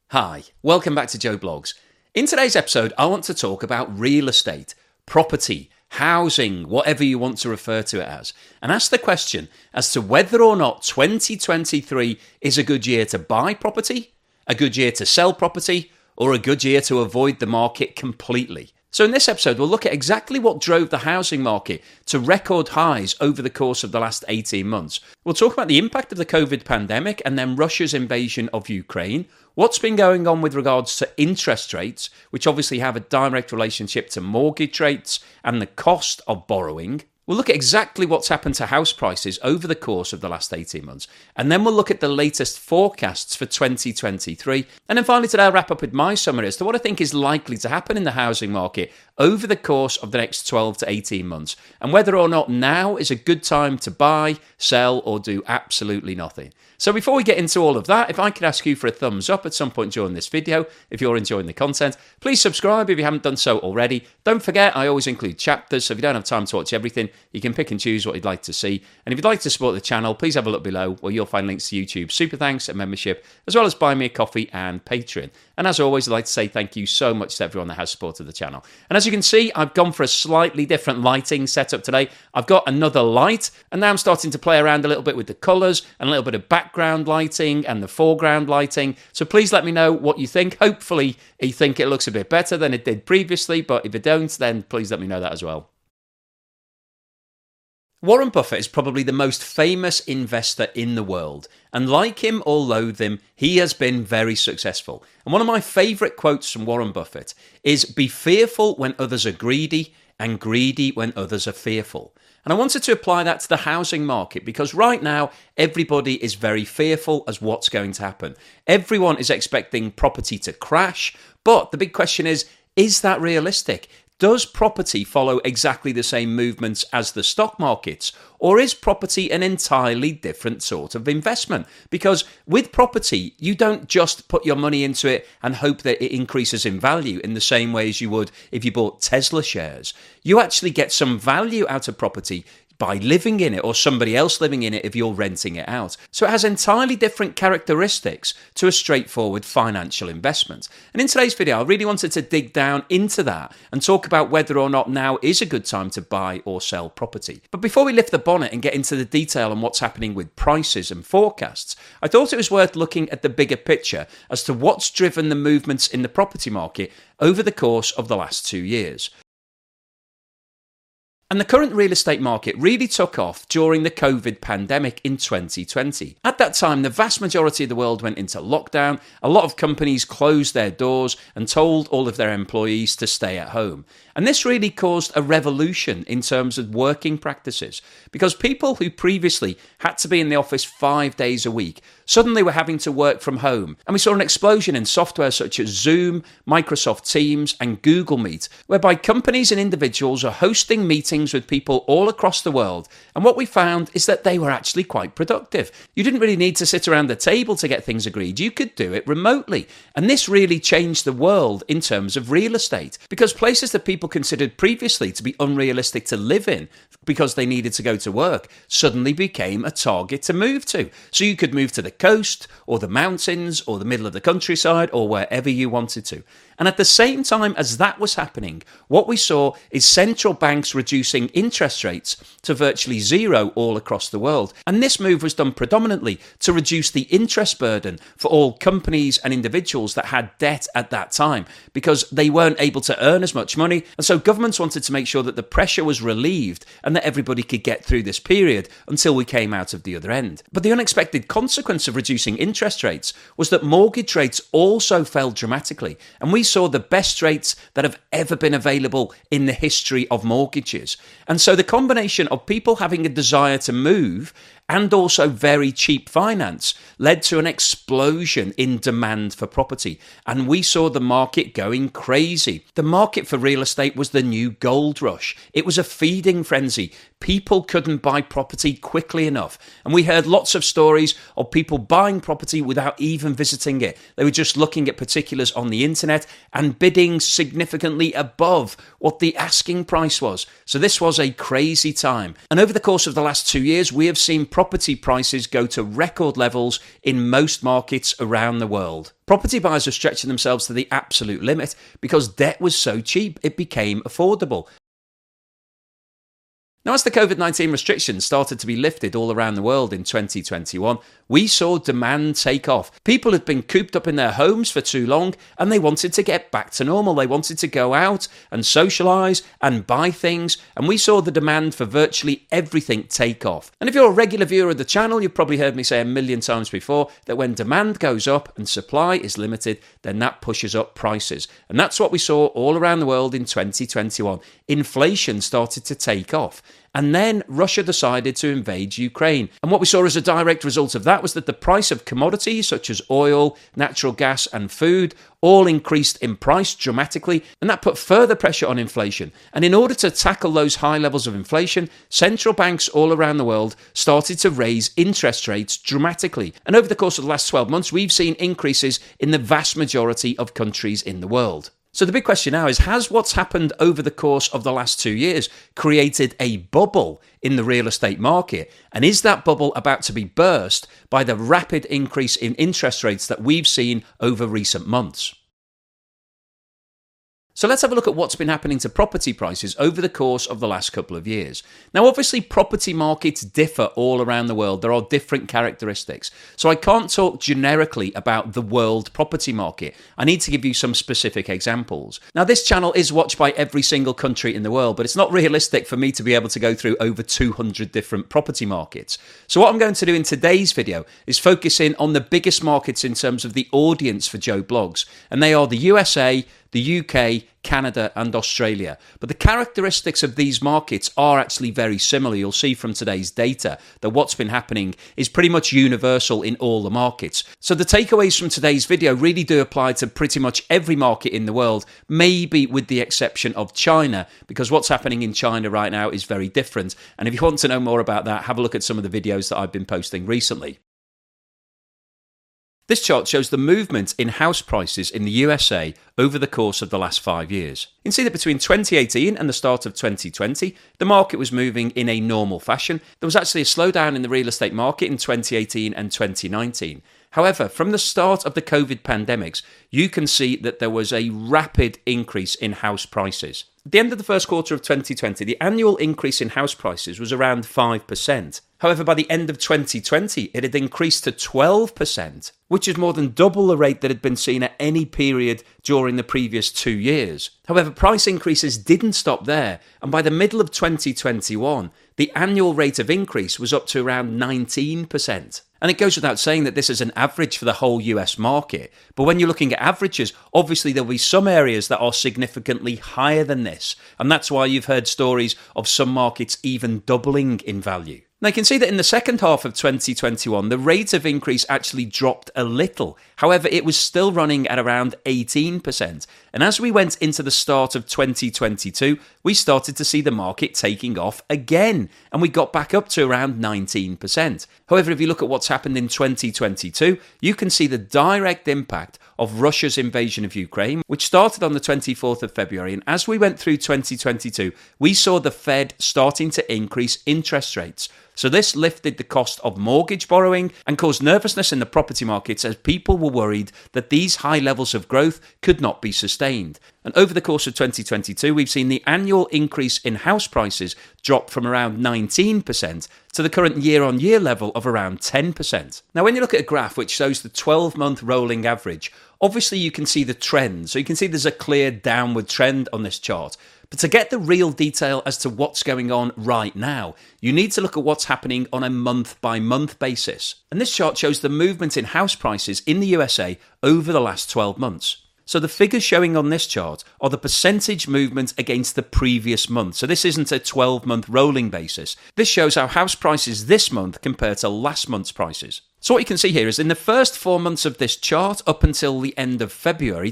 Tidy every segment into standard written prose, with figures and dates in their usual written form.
Hi, welcome back to Joe Blogs. In today's episode, I want to talk about real estate, property, housing, whatever you want to refer to it as, and ask the question as to whether or not 2023 is a good year to buy property, a good year to sell property, or a good year to avoid the market completely. So in this episode, we'll look at exactly what drove the housing market to record highs over the course of the last 18 months. We'll talk about the impact of the COVID pandemic and then Russia's invasion of Ukraine, what's been going on with regards to interest rates, which obviously have a direct relationship to mortgage rates and the cost of borrowing. We'll look at exactly what's happened to house prices over the course of the last 18 months. And then we'll look at the latest forecasts for 2023. And then finally today I'll wrap up with my summary as to what I think is likely to happen in the housing market over the course of the next 12 to 18 months. And whether or not now is a good time to buy, sell, or do absolutely nothing. So before we get into all of that, if I could ask you for a thumbs up at some point during this video, if you're enjoying the content, please subscribe if you haven't done so already. Don't forget, I always include chapters, so if you don't have time to watch everything, you can pick and choose what you'd like to see. And if you'd like to support the channel, please have a look below where you'll find links to YouTube, super thanks and membership, as well as Buy Me a Coffee and Patreon. And as always, I'd like to say thank you so much to everyone that has supported the channel. And as you can see, I've gone for a slightly different lighting setup today. I've got another light, and now I'm starting to play around a little bit with the colours and a little bit of background lighting and the foreground lighting. So please let me know what you think. Hopefully, you think it looks a bit better than it did previously, but if you don't, then please let me know that as well. Warren Buffett is probably the most famous investor in the world, and like him or loathe him, he has been very successful. And one of my favourite quotes from Warren Buffett is, "Be fearful when others are greedy, and greedy when others are fearful." And I wanted to apply that to the housing market because right now, everybody is very fearful as what's going to happen. Everyone is expecting property to crash, but the big question is that realistic? Does property follow exactly the same movements as the stock markets? Or is property an entirely different sort of investment? Because with property, you don't just put your money into it and hope that it increases in value in the same way as you would if you bought Tesla shares. You actually get some value out of property by living in it or somebody else living in it if you're renting it out. So it has entirely different characteristics to a straightforward financial investment. And in today's video, I really wanted to dig down into that and talk about whether or not now is a good time to buy or sell property. But before we lift the bonnet and get into the detail on what's happening with prices and forecasts, I thought it was worth looking at the bigger picture as to what's driven the movements in the property market over the course of the last 2 years. And the current real estate market really took off during the COVID pandemic in 2020. At that time, the vast majority of the world went into lockdown. A lot of companies closed their doors and told all of their employees to stay at home. And this really caused a revolution in terms of working practices because people who previously had to be in the office 5 days a week suddenly were having to work from home. And we saw an explosion in software such as Zoom, Microsoft Teams, and Google Meet, whereby companies and individuals are hosting meetings with people all across the world. And what we found is that they were actually quite productive. You didn't really need to sit around the table to get things agreed. You could do it remotely. And this really changed the world in terms of real estate because places that people considered previously to be unrealistic to live in because they needed to go to work suddenly became a target to move to. So you could move to the coast or the mountains or the middle of the countryside or wherever you wanted to. And at the same time as that was happening, what we saw is central banks reducing interest rates to virtually zero all across the world. And this move was done predominantly to reduce the interest burden for all companies and individuals that had debt at that time because they weren't able to earn as much money. And so governments wanted to make sure that the pressure was relieved and that everybody could get through this period until we came out of the other end. But the unexpected consequence of reducing interest rates was that mortgage rates also fell dramatically. And we saw the best rates that have ever been available in the history of mortgages. And so the combination of people having a desire to move and also very cheap finance led to an explosion in demand for property. And we saw the market going crazy. The market for real estate was the new gold rush. It was a feeding frenzy. People couldn't buy property quickly enough. And we heard lots of stories of people buying property without even visiting it. They were just looking at particulars on the internet and bidding significantly above what the asking price was. So this was a crazy time. And over the course of the last 2 years, we have seen property prices go to record levels in most markets around the world. Property buyers are stretching themselves to the absolute limit because debt was so cheap it became affordable. Now, as the COVID-19 restrictions started to be lifted all around the world in 2021, we saw demand take off. People had been cooped up in their homes for too long and they wanted to get back to normal. They wanted to go out and socialise and buy things, and we saw the demand for virtually everything take off. And if you're a regular viewer of the channel, you've probably heard me say a million times before that when demand goes up and supply is limited, then that pushes up prices. And that's what we saw all around the world in 2021. Inflation started to take off. And then Russia decided to invade Ukraine. And what we saw as a direct result of that was that the price of commodities such as oil, natural gas and food all increased in price dramatically, and that put further pressure on inflation. And in order to tackle those high levels of inflation, central banks all around the world started to raise interest rates dramatically. And over the course of the last 12 months, we've seen increases in the vast majority of countries in the world. So the big question now is, has what's happened over the course of the last 2 years created a bubble in the real estate market? And is that bubble about to be burst by the rapid increase in interest rates that we've seen over recent months? So let's have a look at what's been happening to property prices over the course of the last couple of years. Now, obviously, property markets differ all around the world. There are different characteristics. So I can't talk generically about the world property market. I need to give you some specific examples. Now, this channel is watched by every single country in the world, but it's not realistic for me to be able to go through over 200 different property markets. So what I'm going to do in today's video is focus in on the biggest markets in terms of the audience for Joe Blogs, and they are the USA, the UK, Canada and Australia. But the characteristics of these markets are actually very similar. You'll see from today's data that what's been happening is pretty much universal in all the markets. So the takeaways from today's video really do apply to pretty much every market in the world, maybe with the exception of China, because what's happening in China right now is very different. And if you want to know more about that, have a look at some of the videos that I've been posting recently. This chart shows the movement in house prices in the USA over the course of the last 5 years. You can see that between 2018 and the start of 2020, the market was moving in a normal fashion. There was actually a slowdown in the real estate market in 2018 and 2019. However, from the start of the COVID pandemics, you can see that there was a rapid increase in house prices. At the end of the first quarter of 2020, the annual increase in house prices was around 5%. However, by the end of 2020, it had increased to 12%, which is more than double the rate that had been seen at any period during the previous 2 years. However, price increases didn't stop there, and by the middle of 2021, the annual rate of increase was up to around 19%. And it goes without saying that this is an average for the whole US market. But when you're looking at averages, obviously there'll be some areas that are significantly higher than this. And that's why you've heard stories of some markets even doubling in value. Now you can see that in the second half of 2021, the rate of increase actually dropped a little. However, it was still running at around 18%. And as we went into the start of 2022, we started to see the market taking off again. And we got back up to around 19%. However, if you look at what's happened in 2022, you can see the direct impact of Russia's invasion of Ukraine, which started on the 24th of February. And as we went through 2022, we saw the Fed starting to increase interest rates. So this lifted the cost of mortgage borrowing and caused nervousness in the property markets as people were worried that these high levels of growth could not be sustained. And over the course of 2022, we've seen the annual increase in house prices drop from around 19% to the current year-on-year level of around 10%. Now, when you look at a graph which shows the 12-month rolling average, obviously you can see the trend. So you can see there's a clear downward trend on this chart. But to get the real detail as to what's going on right now, you need to look at what's happening on a month-by-month basis. And this chart shows the movement in house prices in the USA over the last 12 months. So the figures showing on this chart are the percentage movement against the previous month. So this isn't a 12-month rolling basis. This shows how house prices this month compare to last month's prices. So what you can see here is in the first 4 months of this chart up until the end of February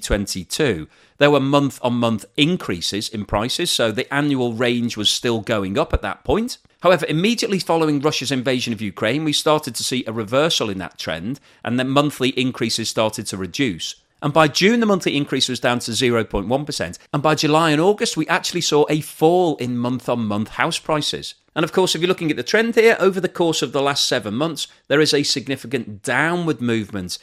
2022, there were month-on-month increases in prices, so the annual range was still going up at that point. However, immediately following Russia's invasion of Ukraine, we started to see a reversal in that trend, and then monthly increases started to reduce. And by June, the monthly increase was down to 0.1%. And by July and August, we actually saw a fall in month-on-month house prices. And of course, if you're looking at the trend here, over the course of the last 7 months, there is a significant downward movement.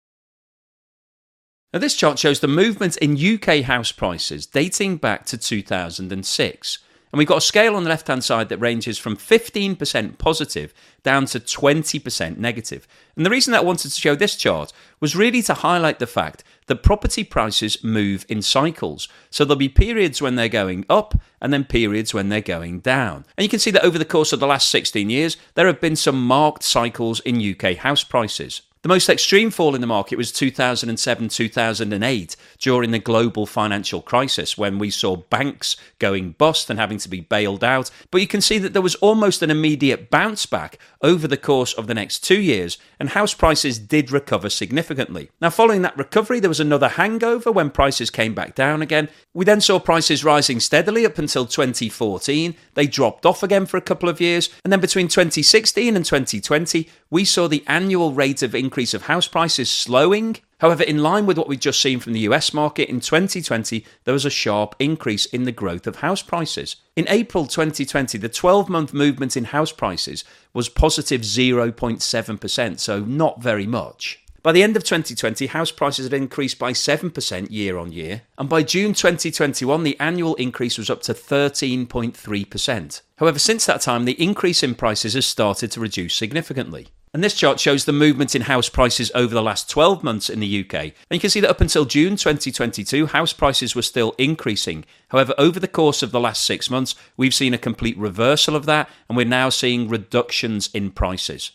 Now, this chart shows the movement in UK house prices dating back to 2006. And we've got a scale on the left-hand side that ranges from 15% positive down to 20% negative. And the reason that I wanted to show this chart was really to highlight the fact that property prices move in cycles. So there'll be periods when they're going up and then periods when they're going down. And you can see that over the course of the last 16 years, there have been some marked cycles in UK house prices. The most extreme fall in the market was 2007-2008 during the global financial crisis, when we saw banks going bust and having to be bailed out. But you can see that there was almost an immediate bounce back over the course of the next 2 years, and house prices did recover significantly. Now, following that recovery, there was another hangover when prices came back down again. We then saw prices rising steadily up until 2014. They dropped off again for a couple of years, and then between 2016 and 2020, we saw the annual rate of increase of house prices slowing. However, in line with what we've just seen from the US market, in 2020, there was a sharp increase in the growth of house prices. In April 2020, the 12-month movement in house prices was positive 0.7%, so not very much. By the end of 2020, house prices had increased by 7% year on year, and by June 2021, the annual increase was up to 13.3%. However, since that time, the increase in prices has started to reduce significantly. And this chart shows the movement in house prices over the last 12 months in the UK. And you can see that up until June 2022, house prices were still increasing. However, over the course of the last 6 months, we've seen a complete reversal of that, and we're now seeing reductions in prices.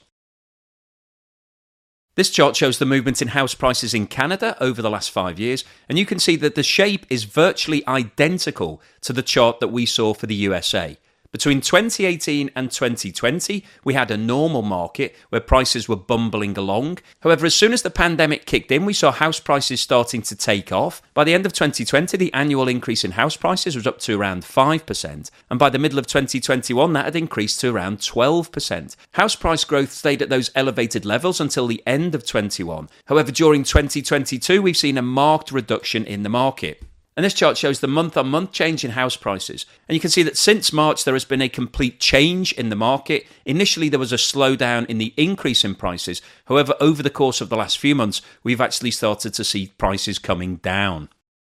This chart shows the movement in house prices in Canada over the last 5 years, and you can see that the shape is virtually identical to the chart that we saw for the USA. Between 2018 and 2020, we had a normal market where prices were bumbling along. However, as soon as the pandemic kicked in, we saw house prices starting to take off. By the end of 2020, the annual increase in house prices was up to around 5%. And by the middle of 2021, that had increased to around 12%. House price growth stayed at those elevated levels until the end of 21. However, during 2022, we've seen a marked reduction in the market. And this chart shows the month-on-month change in house prices. And you can see that since March, there has been a complete change in the market. Initially, there was a slowdown in the increase in prices. However, over the course of the last few months, we've actually started to see prices coming down.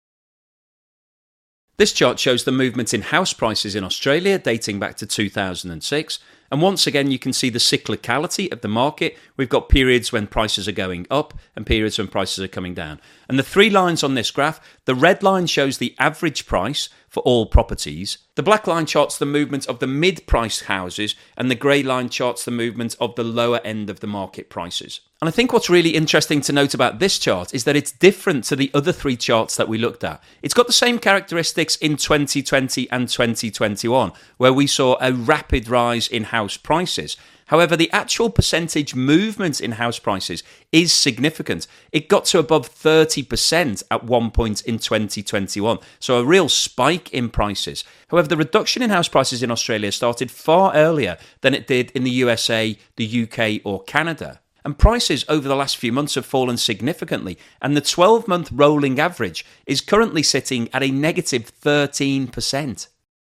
This chart shows the movement in house prices in Australia dating back to 2006. And once again, you can see the cyclicality of the market. We've got periods when prices are going up and periods when prices are coming down. And the three lines on this graph, the red line shows the average price for all properties. The black line charts the movement of the mid-priced houses, and the grey line charts the movement of the lower end of the market prices. And I think what's really interesting to note about this chart is that it's different to the other three charts that we looked at. It's got the same characteristics in 2020 and 2021, where we saw a rapid rise in house prices. However, the actual percentage movement in house prices is significant. It got to above 30% at one point in 2021, so a real spike in prices. However, the reduction in house prices in Australia started far earlier than it did in the USA, the UK or Canada. And prices over the last few months have fallen significantly, and the 12-month rolling average is currently sitting at a negative 13%.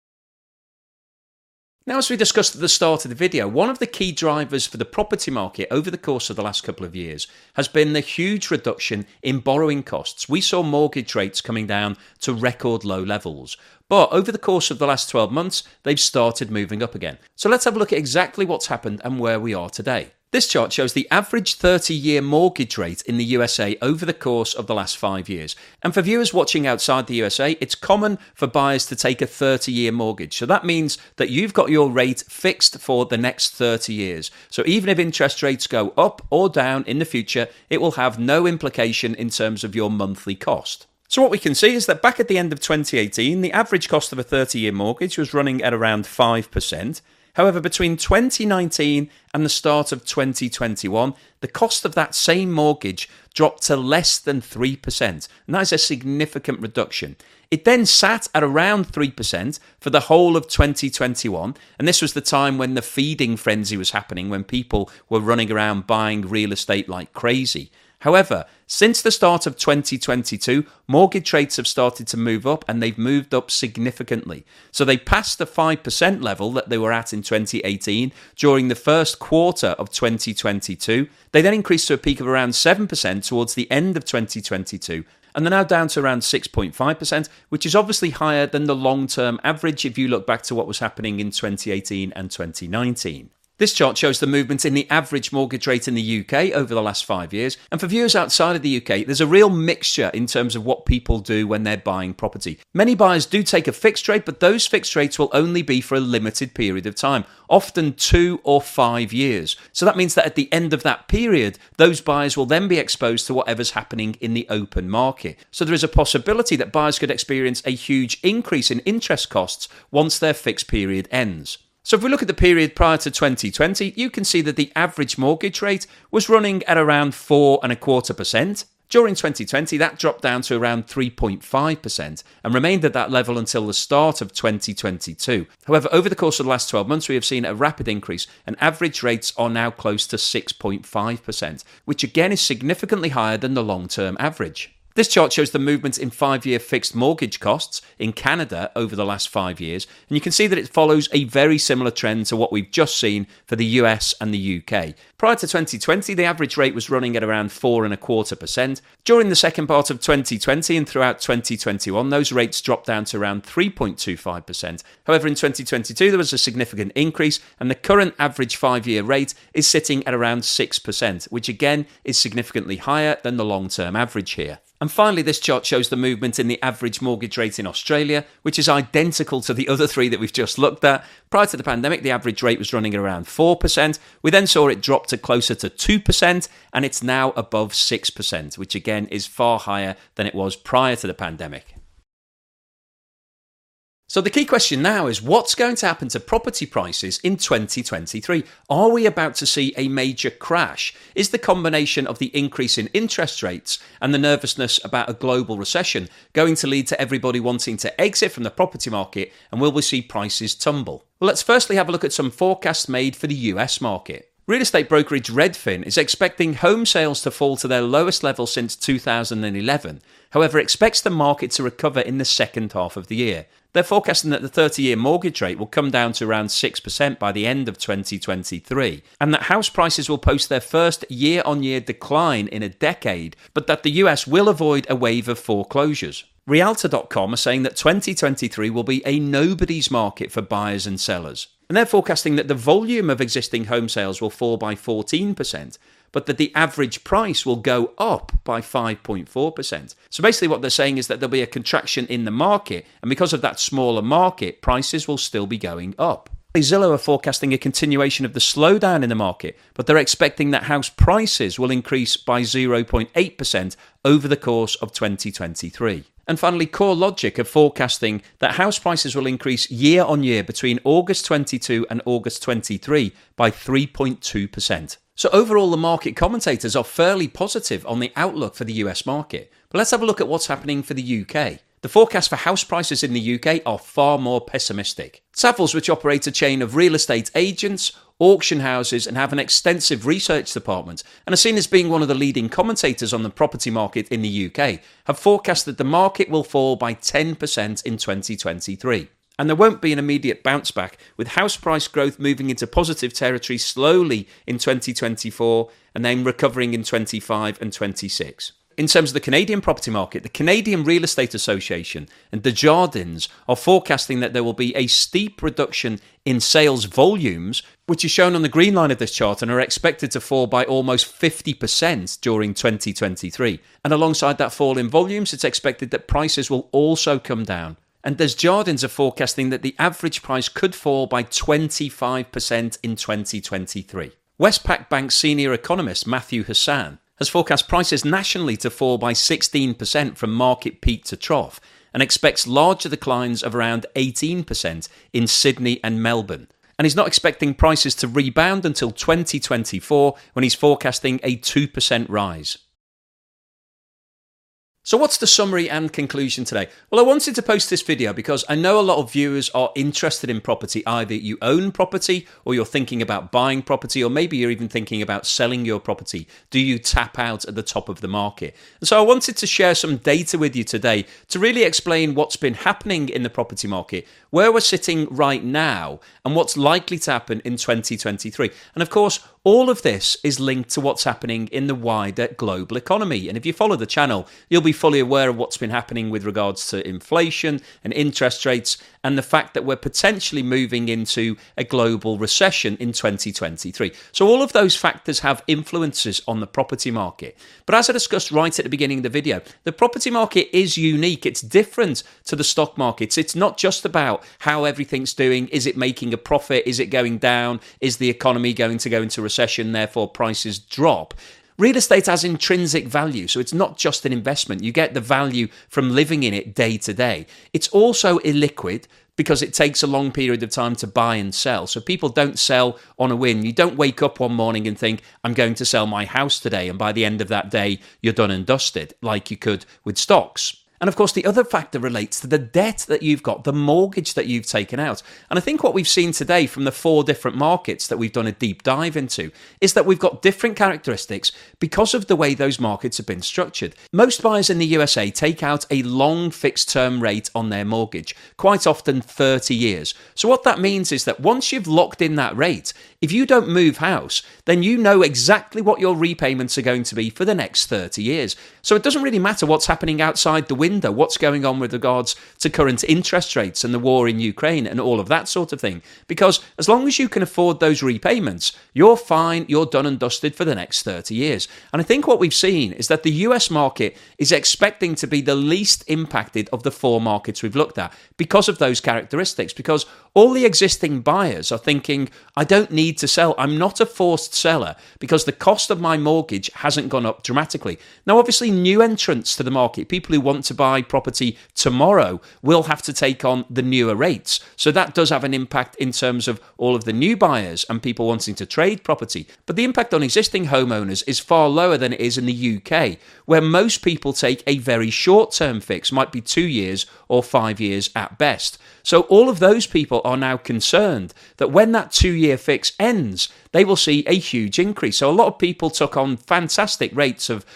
Now, as we discussed at the start of the video, one of the key drivers for the property market over the course of the last couple of years has been the huge reduction in borrowing costs. We saw mortgage rates coming down to record low levels. But over the course of the last 12 months, they've started moving up again. So let's have a look at exactly what's happened and where we are today. This chart shows the average 30-year mortgage rate in the USA over the course of the last 5 years. And for viewers watching outside the USA, it's common for buyers to take a 30-year mortgage. So that means that you've got your rate fixed for the next 30 years. So even if interest rates go up or down in the future, it will have no implication in terms of your monthly cost. So what we can see is that back at the end of 2018, the average cost of a 30-year mortgage was running at around 5%. However, between 2019 and the start of 2021, the cost of that same mortgage dropped to less than 3%, and that is a significant reduction. It then sat at around 3% for the whole of 2021, and this was the time when the feeding frenzy was happening, when people were running around buying real estate like crazy. However, since the start of 2022, mortgage rates have started to move up, and they've moved up significantly. So they passed the 5% level that they were at in 2018 during the first quarter of 2022. They then increased to a peak of around 7% towards the end of 2022. And they're now down to around 6.5%, which is obviously higher than the long-term average if you look back to what was happening in 2018 and 2019. This chart shows the movement in the average mortgage rate in the UK over the last 5 years. And for viewers outside of the UK, there's a real mixture in terms of what people do when they're buying property. Many buyers do take a fixed rate, but those fixed rates will only be for a limited period of time, often 2 or 5 years. So that means that at the end of that period, those buyers will then be exposed to whatever's happening in the open market. So there is a possibility that buyers could experience a huge increase in interest costs once their fixed period ends. So if we look at the period prior to 2020, you can see that the average mortgage rate was running at around 4.25%. During 2020, that dropped down to around 3.5% and remained at that level until the start of 2022. However, over the course of the last 12 months, we have seen a rapid increase, and average rates are now close to 6.5%, which again is significantly higher than the long-term average. This chart shows the movement in 5-year fixed mortgage costs in Canada over the last 5 years, and you can see that it follows a very similar trend to what we've just seen for the US and the UK. Prior to 2020, the average rate was running at around 4.25%. During the second part of 2020 and throughout 2021, those rates dropped down to around 3.25%. However, in 2022, there was a significant increase, and the current average 5-year rate is sitting at around 6%, which again is significantly higher than the long-term average here. And finally, this chart shows the movement in the average mortgage rate in Australia, which is identical to the other three that we've just looked at. Prior to the pandemic, the average rate was running at around 4%. We then saw it drop to closer to 2%, and it's now above 6%, which again is far higher than it was prior to the pandemic. So the key question now is, what's going to happen to property prices in 2023? Are we about to see a major crash? Is the combination of the increase in interest rates and the nervousness about a global recession going to lead to everybody wanting to exit from the property market, and will we see prices tumble? Well, let's firstly have a look at some forecasts made for the US market. Real estate brokerage Redfin is expecting home sales to fall to their lowest level since 2011. However, expects the market to recover in the second half of the year. They're forecasting that the 30-year mortgage rate will come down to around 6% by the end of 2023, and that house prices will post their first year-on-year decline in a decade, but that the US will avoid a wave of foreclosures. Realtor.com are saying that 2023 will be a nobody's market for buyers and sellers. And they're forecasting that the volume of existing home sales will fall by 14%, but that the average price will go up by 5.4%. So basically what they're saying is that there'll be a contraction in the market, and because of that smaller market, prices will still be going up. Zillow are forecasting a continuation of the slowdown in the market, but they're expecting that house prices will increase by 0.8% over the course of 2023. And finally, CoreLogic are forecasting that house prices will increase year on year between August 22 and August 23 by 3.2%. So overall, the market commentators are fairly positive on the outlook for the US market. But let's have a look at what's happening for the UK. The forecasts for house prices in the UK are far more pessimistic. Savills, which operate a chain of real estate agents, auction houses, and have an extensive research department, and are seen as being one of the leading commentators on the property market in the UK, have forecast that the market will fall by 10% in 2023. And there won't be an immediate bounce back, with house price growth moving into positive territory slowly in 2024 and then recovering in 25 and 26. In terms of the Canadian property market, the Canadian Real Estate Association and Desjardins are forecasting that there will be a steep reduction in sales volumes, which is shown on the green line of this chart, and are expected to fall by almost 50% during 2023. And alongside that fall in volumes, it's expected that prices will also come down. And Desjardins are forecasting that the average price could fall by 25% in 2023. Westpac Bank senior economist Matthew Hassan has forecast prices nationally to fall by 16% from market peak to trough, and expects larger declines of around 18% in Sydney and Melbourne. And he's not expecting prices to rebound until 2024, when he's forecasting a 2% rise. So what's the summary and conclusion today? Well, I wanted to post this video because I know a lot of viewers are interested in property. Either you own property or you're thinking about buying property, or maybe you're even thinking about selling your property. Do you tap out at the top of the market? And so I wanted to share some data with you today to really explain what's been happening in the property market, where we're sitting right now, and what's likely to happen in 2023. And of course, all of this is linked to what's happening in the wider global economy. And if you follow the channel, you'll be fully aware of what's been happening with regards to inflation and interest rates, and the fact that we're potentially moving into a global recession in 2023. So all of those factors have influences on the property market. But as I discussed right at the beginning of the video, the property market is unique. It's different to the stock markets. It's not just about how everything's doing. Is it making a profit? Is it going down? Is the economy going to go into recession, therefore prices drop? Real estate has intrinsic value, so it's not just an investment. You get the value from living in it day to day. It's also illiquid because it takes a long period of time to buy and sell. So people don't sell on a whim. You don't wake up one morning and think, I'm going to sell my house today, and by the end of that day, you're done and dusted, like you could with stocks. And of course, the other factor relates to the debt that you've got, the mortgage that you've taken out. And I think what we've seen today from the 4 different markets that we've done a deep dive into is that we've got different characteristics because of the way those markets have been structured. Most buyers in the USA take out a long fixed term rate on their mortgage, quite often 30 years. So what that means is that once you've locked in that rate, if you don't move house, then you know exactly what your repayments are going to be for the next 30 years. So it doesn't really matter what's happening outside the window, what's going on with regards to current interest rates and the war in Ukraine and all of that sort of thing. Because as long as you can afford those repayments, you're fine, you're done and dusted for the next 30 years. And I think what we've seen is that the US market is expecting to be the least impacted of the 4 markets we've looked at because of those characteristics. Because all the existing buyers are thinking, I don't need to sell. I'm not a forced seller because the cost of my mortgage hasn't gone up dramatically. Now, obviously, new entrants to the market, people who want to buy property tomorrow, will have to take on the newer rates. So that does have an impact in terms of all of the new buyers and people wanting to trade property. But the impact on existing homeowners is far lower than it is in the UK, where most people take a very short-term fix, might be 2 years or 5 years at best. So all of those people are now concerned that when that 2-year fix ends, they will see a huge increase. So a lot of people took on fantastic rates of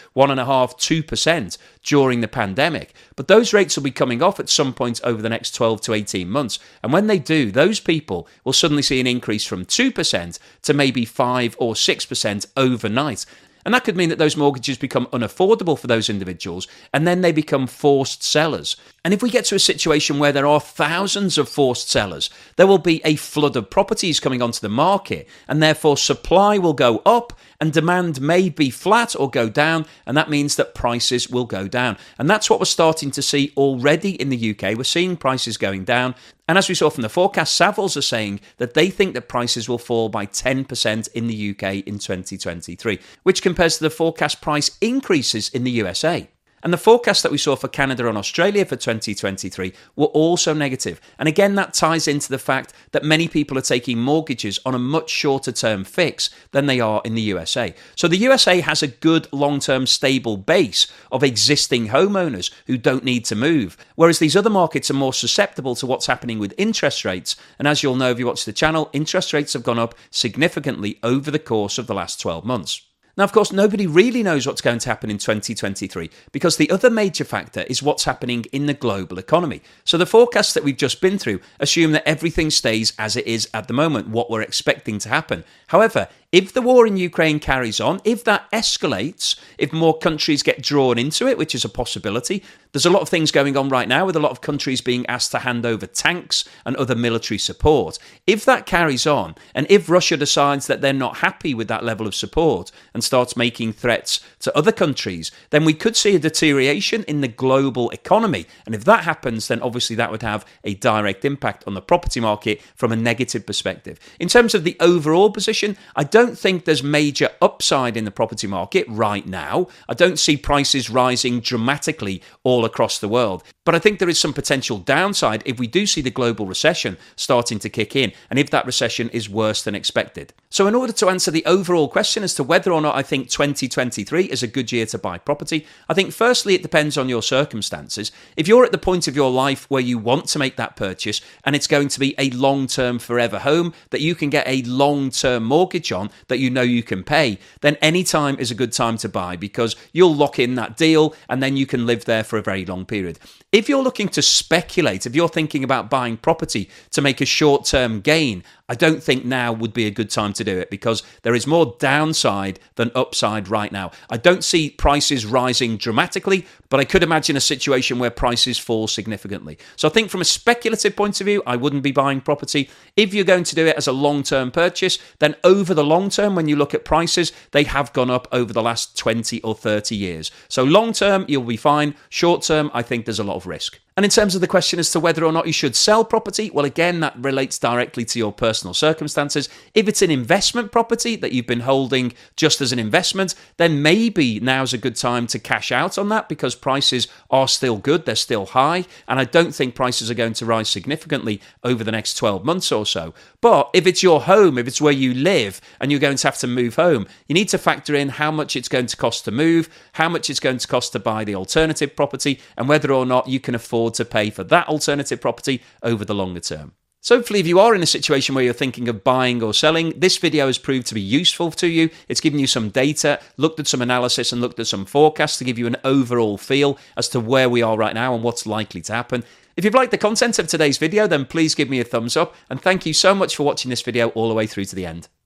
1.5–2% during the pandemic. But those rates will be coming off at some point over the next 12 to 18 months. And when they do, those people will suddenly see an increase from 2% to maybe 5 or 6% overnight. And that could mean that those mortgages become unaffordable for those individuals, and then they become forced sellers. And if we get to a situation where there are thousands of forced sellers, there will be a flood of properties coming onto the market, and therefore supply will go up and demand may be flat or go down, and that means that prices will go down. And that's what we're starting to see already in the UK. We're seeing prices going down. And as we saw from the forecast, Savills are saying that they think that prices will fall by 10% in the UK in 2023, which compares to the forecast price increases in the USA. And the forecast that we saw for Canada and Australia for 2023 were also negative. And again, that ties into the fact that many people are taking mortgages on a much shorter term fix than they are in the USA. So the USA has a good long-term stable base of existing homeowners who don't need to move, whereas these other markets are more susceptible to what's happening with interest rates. And as you'll know if you watch the channel, interest rates have gone up significantly over the course of the last 12 months. Now, of course, nobody really knows what's going to happen in 2023 because the other major factor is what's happening in the global economy. So the forecasts that we've just been through assume that everything stays as it is at the moment, what we're expecting to happen. However, if the war in Ukraine carries on, if that escalates, if more countries get drawn into it, which is a possibility, there's a lot of things going on right now with a lot of countries being asked to hand over tanks and other military support. If that carries on, and if Russia decides that they're not happy with that level of support and starts making threats to other countries, then we could see a deterioration in the global economy. And if that happens, then obviously that would have a direct impact on the property market from a negative perspective. In terms of the overall position, I don't don't think there's major upside in the property market right now. I don't see prices rising dramatically all across the world. But I think there is some potential downside if we do see the global recession starting to kick in, and if that recession is worse than expected. So in order to answer the overall question as to whether or not I think 2023 is a good year to buy property, I think firstly it depends on your circumstances. If you're at the point of your life where you want to make that purchase and it's going to be a long-term forever home that you can get a long-term mortgage on that you know you can pay, then any time is a good time to buy because you'll lock in that deal and then you can live there for a very long period. If you're looking to speculate, if you're thinking about buying property to make a short-term gain, I don't think now would be a good time to do it because there is more downside than upside right now. I don't see prices rising dramatically, but I could imagine a situation where prices fall significantly. So I think from a speculative point of view, I wouldn't be buying property. If you're going to do it as a long-term purchase, then over the long term, when you look at prices, they have gone up over the last 20 or 30 years. So long-term, you'll be fine. Short-term, I think there's a lot of risk. And in terms of the question as to whether or not you should sell property, well, again, that relates directly to your personal circumstances. If it's an investment property that you've been holding just as an investment, then maybe now's a good time to cash out on that because prices are still good, they're still high, and I don't think prices are going to rise significantly over the next 12 months or so. But if it's your home, if it's where you live, and you're going to have to move home, you need to factor in how much it's going to cost to move, how much it's going to cost to buy the alternative property, and whether or not you can afford to pay for that alternative property over the longer term. So hopefully if you are in a situation where you're thinking of buying or selling, this video has proved to be useful to you. It's given you some data, looked at some analysis and looked at some forecasts to give you an overall feel as to where we are right now and what's likely to happen. If you've liked the content of today's video, then please give me a thumbs up and thank you so much for watching this video all the way through to the end.